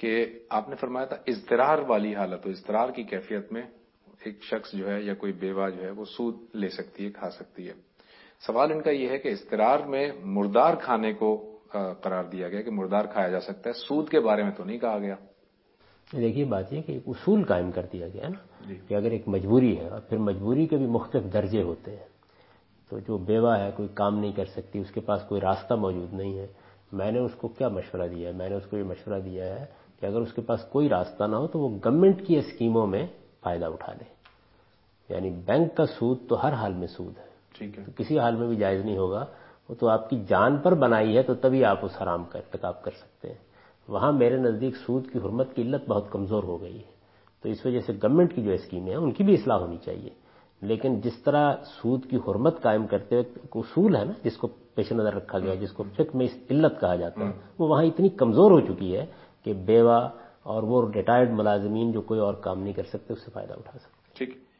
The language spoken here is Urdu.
کہ آپ نے فرمایا تھا اضطرار والی حالت، اضطرار کی کیفیت میں ایک شخص جو ہے یا کوئی بیوہ جو ہے وہ سود لے سکتی ہے، کھا سکتی ہے۔ سوال ان کا یہ ہے کہ اضطرار میں مردار کھانے کو قرار دیا گیا کہ مردار کھایا جا سکتا ہے، سود کے بارے میں تو نہیں کہا گیا۔ دیکھیے بات یہ کہ ایک اصول قائم کر دیا گیا نا کہ اگر ایک مجبوری ہے، اور پھر مجبوری کے بھی مختلف درجے ہوتے ہیں، تو جو بیوہ ہے کوئی کام نہیں کر سکتی، اس کے پاس کوئی راستہ موجود نہیں ہے، میں نے اس کو کیا مشورہ دیا ہے؟ میں نے اس کو یہ مشورہ دیا ہے کہ اگر اس کے پاس کوئی راستہ نہ ہو تو وہ گورنمنٹ کی اسکیموں میں فائدہ اٹھا لے۔ یعنی بینک کا سود تو ہر حال میں سود ہے، ٹھیک ہے، تو کسی حال میں بھی جائز نہیں ہوگا، وہ تو آپ کی جان پر بنائی ہے، تو تبھی آپ اس حرام کا ارتکاب کر سکتے ہیں۔ وہاں میرے نزدیک سود کی حرمت کی علت بہت کمزور ہو گئی ہے، تو اس وجہ سے گورنمنٹ کی جو اسکیمیں ہیں ان کی بھی اصلاح ہونی چاہیے، لیکن جس طرح سود کی حرمت قائم کرتے ہوئے ایک اصول ہے نا جس کو پیش نظر رکھا گیا، جس کو فقہ میں علت کہا جاتا ہے، وہ وہاں اتنی کمزور ہو چکی ہے کہ بیوہ اور وہ ریٹائرڈ ملازمین جو کوئی اور کام نہیں کر سکتے اس سے فائدہ اٹھا سکتے۔ ٹھیک۔